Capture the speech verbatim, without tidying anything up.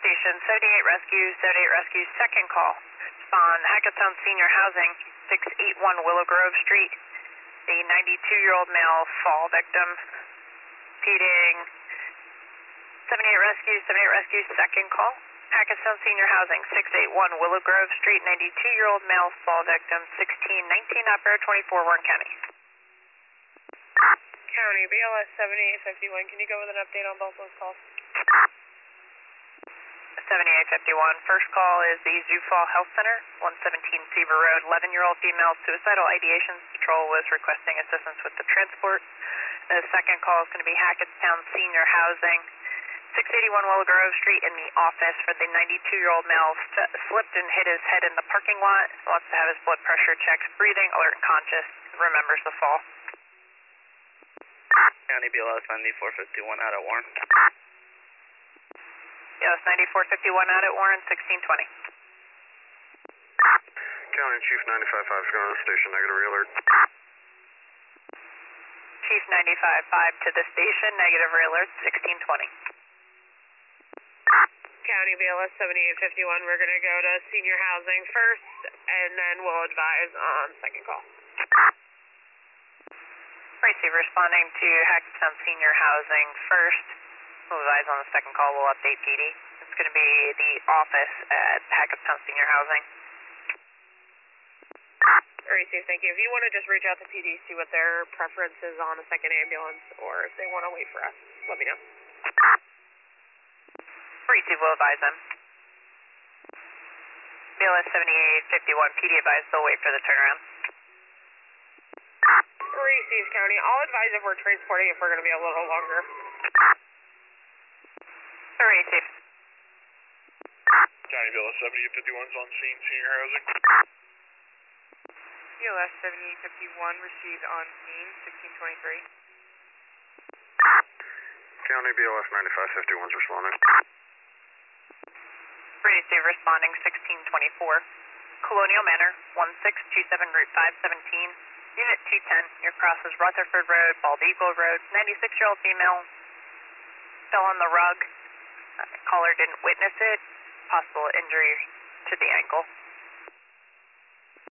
station, seventy-eight Rescue, seventy-eight Rescue, second call. Spawn, Hackettstown Senior Housing, six eighty-one Willow Grove Street. The ninety-two-year-old male fall victim, repeating seventy-eight Rescue, seventy-eight Rescue, second call. Hackettstown Senior Housing, six eighty-one Willow Grove Street, ninety-two-year-old male fall victim, sixteen nineteen Operator twenty-four, Warren County. County, B L S seventy-eight fifty-one, can you go with an update on both those calls? seventy-eight fifty-one, first call is the Sioux Falls Health Center, one seventeen Seaver Road, eleven-year-old female suicidal ideation. Patrol was requesting assistance with the transport. The second call is going to be Hackettstown Senior Housing, six eighty-one Willow Grove Street, in the office for the ninety-two-year-old male slipped and hit his head in the parking lot, wants to have his blood pressure checked, breathing, alert and conscious, remembers the fall. County B L S ninety-four fifty-one out at Warren. Yes, ninety-four fifty-one out at Warren, sixteen twenty. County Chief ninety-five five is going to the station, negative re-alert. Chief ninety-five five to the station, negative re-alert, sixteen twenty. County B L S seventy-eight fifty-one, we're going to go to Senior Housing first, and then we'll advise on second call. Receive responding to Hackettstown Senior Housing first. We'll advise on the second call. We'll update P D. It's going to be the office at Hackettstown Senior Housing. Receive, thank you. If you want to just reach out to P D, see what their preference is on a second ambulance, or if they want to wait for us, let me know. Receive, we'll advise them. B L S seventy-eight fifty-one, P D advised they'll wait for the turnaround. Receive, County. I'll advise if we're transporting if we're going to be a little longer. Receive. County B L S seventy-eight fifty-one is on scene, Senior Housing. B L S seventy-eight fifty-one received on scene, sixteen twenty-three. County B L S ninety-five fifty-one is responding. Receive responding, sixteen twenty-four. Colonial Manor, one six two seven Route five seventeen. Unit two ten, your cross is Rutherford Road, Bald Eagle Road, ninety-six-year-old female, fell on the rug. Uh, caller didn't witness it, possible injury to the ankle.